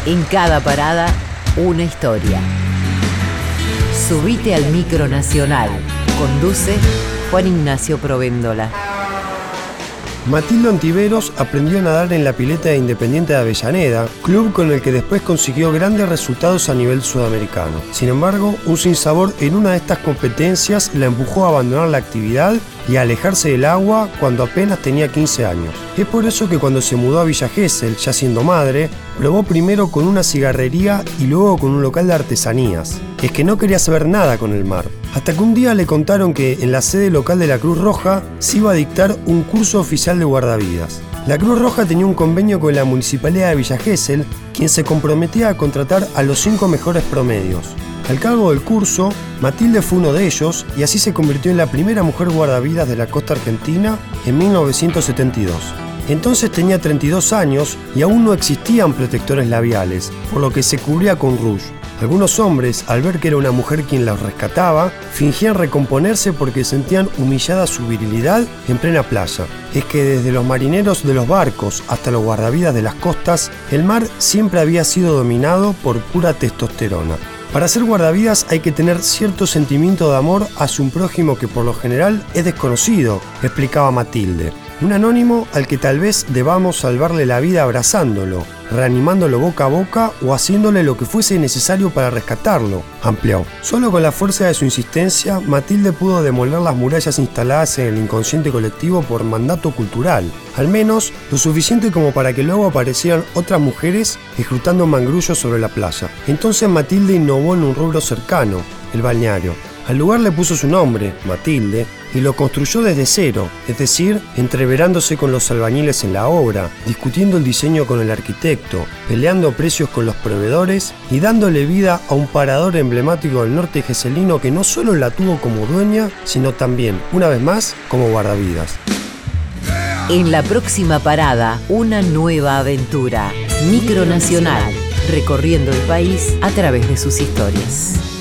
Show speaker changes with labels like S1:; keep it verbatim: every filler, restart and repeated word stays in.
S1: En cada parada, una historia. Subite al Micro Nacional. Conduce Juan Ignacio Provéndola.
S2: Matilde Ontiveros aprendió a nadar en la pileta de Independiente de Avellaneda, club con el que después consiguió grandes resultados a nivel sudamericano. Sin embargo, un sinsabor en una de estas competencias la empujó a abandonar la actividad y a alejarse del agua cuando apenas tenía quince años. Es por eso que cuando se mudó a Villa Gesell, ya siendo madre, probó primero con una cigarrería y luego con un local de artesanías. Es que no quería saber nada con el mar. Hasta que un día le contaron que en la sede local de la Cruz Roja se iba a dictar un curso oficial de guardavidas. La Cruz Roja tenía un convenio con la Municipalidad de Villa Gesell, quien se comprometía a contratar a los cinco mejores promedios. Al cargo del curso, Matilde fue uno de ellos y así se convirtió en la primera mujer guardavidas de la costa argentina en mil novecientos setenta y dos. Entonces tenía treinta y dos años y aún no existían protectores labiales, por lo que se cubría con rouge. Algunos hombres, al ver que era una mujer quien los rescataba, fingían recomponerse porque sentían humillada su virilidad en plena playa. Es que desde los marineros de los barcos hasta los guardavidas de las costas, el mar siempre había sido dominado por pura testosterona. Para ser guardavidas hay que tener cierto sentimiento de amor hacia un prójimo que por lo general es desconocido, explicaba Matilde. Un anónimo al que tal vez debamos salvarle la vida abrazándolo, reanimándolo boca a boca o haciéndole lo que fuese necesario para rescatarlo, amplió. Solo con la fuerza de su insistencia, Matilde pudo demoler las murallas instaladas en el inconsciente colectivo por mandato cultural, al menos lo suficiente como para que luego aparecieran otras mujeres escrutando mangrullos sobre la playa. Entonces Matilde innovó en un rubro cercano, el balneario. Al lugar le puso su nombre, Matilde, y lo construyó desde cero, es decir, entreverándose con los albañiles en la obra, discutiendo el diseño con el arquitecto, peleando precios con los proveedores y dándole vida a un parador emblemático del norte geselino que no solo la tuvo como dueña, sino también, una vez más, como guardavidas.
S1: En la próxima parada, una nueva aventura. Micro Nacional, recorriendo el país a través de sus historias.